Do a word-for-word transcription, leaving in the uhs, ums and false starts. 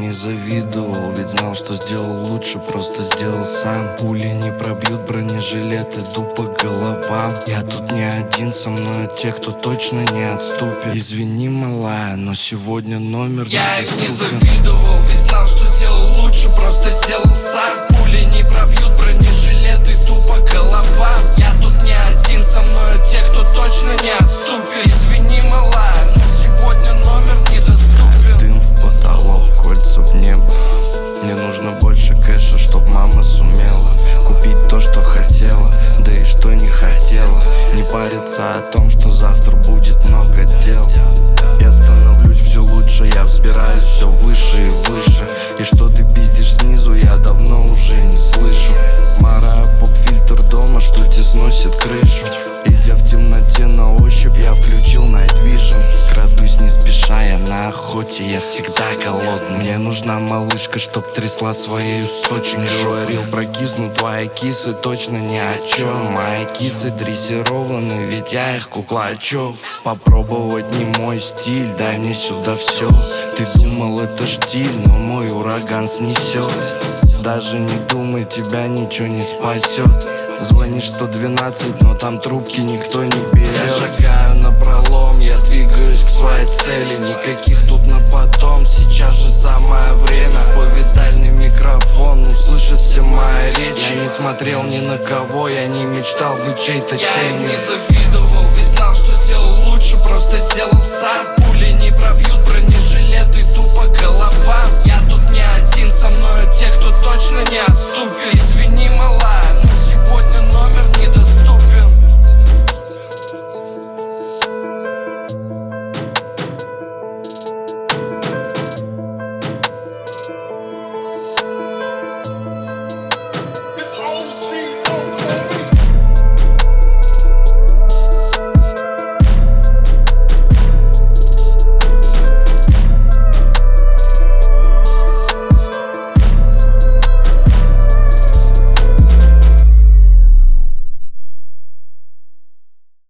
не завидовал, ведь знал, что сделал лучше, просто сделал сам. Пули не пробьют бронежилет, иду по головам. Я тут не один, со мной те, кто точно не отступит. Извини, малая, но сегодня номер Я их не недоступен. завидовал, ведь знал, что сделал лучше, просто сделал сам. Пули не пробьют бронежилет, иду по головам. Я тут не один, со мной те, кто точно не отступит. Извини, малая, но сегодня номер недоступен. Дым в потолок, кольца в небо. Мне нужно больше кэша, чтоб мама сумела купить то, что хотела, да и что не хотела. Не париться о том, что завтра будет много дел. Я становлюсь все лучше, я взбираюсь все выше и выше. И что ты пиздишь снизу, я давно уже не слышу. Мара, поп-фильтр дома, что тебе сносит крышу. Идя в темноте на ощупь, я включил Night Vision. Крадусь не спеша, я на охоте, я всегда голодный. Мне нужна малышка, чтоб трясла своей сочной жопой. Говорил про кисну, твои кисы точно ни о чем. Мои кисы дрессированы, ведь я их куклачев. Попробовать не мой стиль, дай мне сюда все. Ты думал это штиль, но мой ураган снесет. Даже не думай, тебя ничего не спасет. Звонишь сто двенадцать, но там трубки никто не берет. Я шагаю на пролом, я двигаюсь к своей цели. Никаких тут на потом, сейчас же самое время. Исповедальный микрофон услышит все мои речи. Я не смотрел ни на кого, я не мечтал быть чьей-то Я им тенью. не завидовал, ведь знал, что сделал лучше, просто сделал сам.